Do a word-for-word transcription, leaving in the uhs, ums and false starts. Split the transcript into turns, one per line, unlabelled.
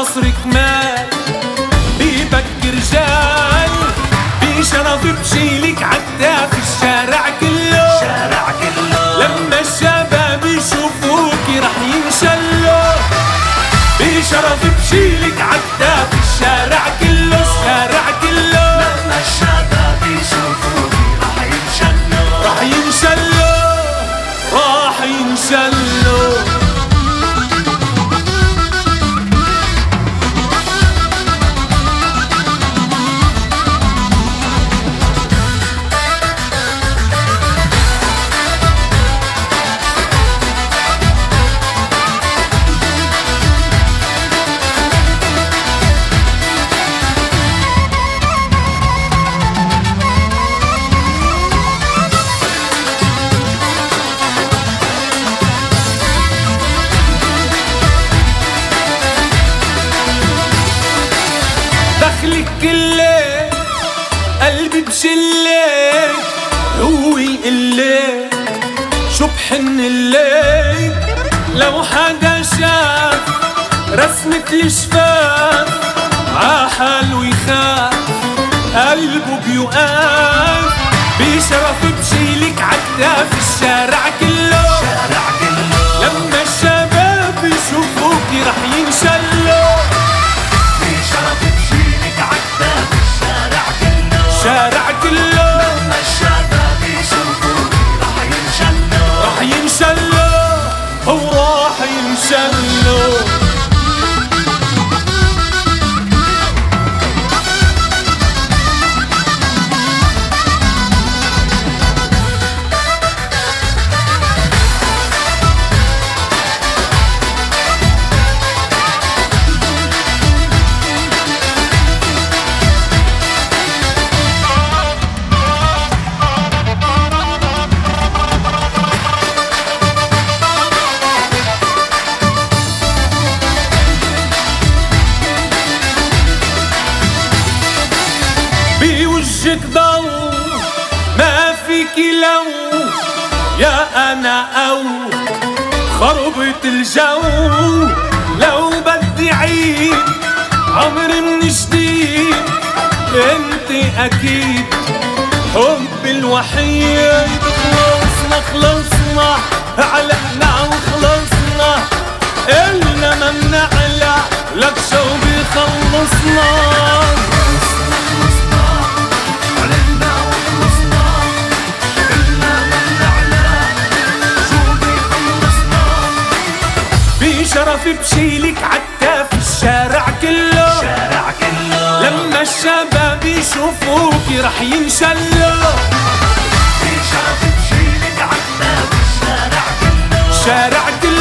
العصر كمال بيبك رجال بشرف بشيلك عدى في الشارع كله
شارع كله
لما الشباب يشوفوك رح ينشلوا بشرف بشيلك عدى في الشارع كله الشارع كله
لما الشباب يشوفوك رح ينشلوا
رح ينشلوا راح ينشلوا. دخلك كله قلبي بشله هو يقلي شو بحن الليل لو حدا شاف رسمة الشفاف عحال ويخاف قلبه بيوقف بشرف بشيلك عدى في الشارع كله
شارع كله
لما الشباب يشوفوك رح ينشلوا
بشرف بشيلك عدى في الشارع كله
شارع كله
لما الشباب يشوفوك رح ينشلوا
رح ينشلوا وراح ينشلوا. بوجهك ضو ما فيك لو يا انا او خربت الجو لو بدي عيد عمري من جديد انت اكيد حب الوحيد. خلصنا خلصنا علقنا وخلصنا إلنا ما منعلق لك شو بيخلصنا. بشرف بشيلك عدى في الشارع كله
شارع كله
لما الشباب يشوفوك رح ينشلوا
بشرف بشيلك عدى في الشارع كله
شارع كله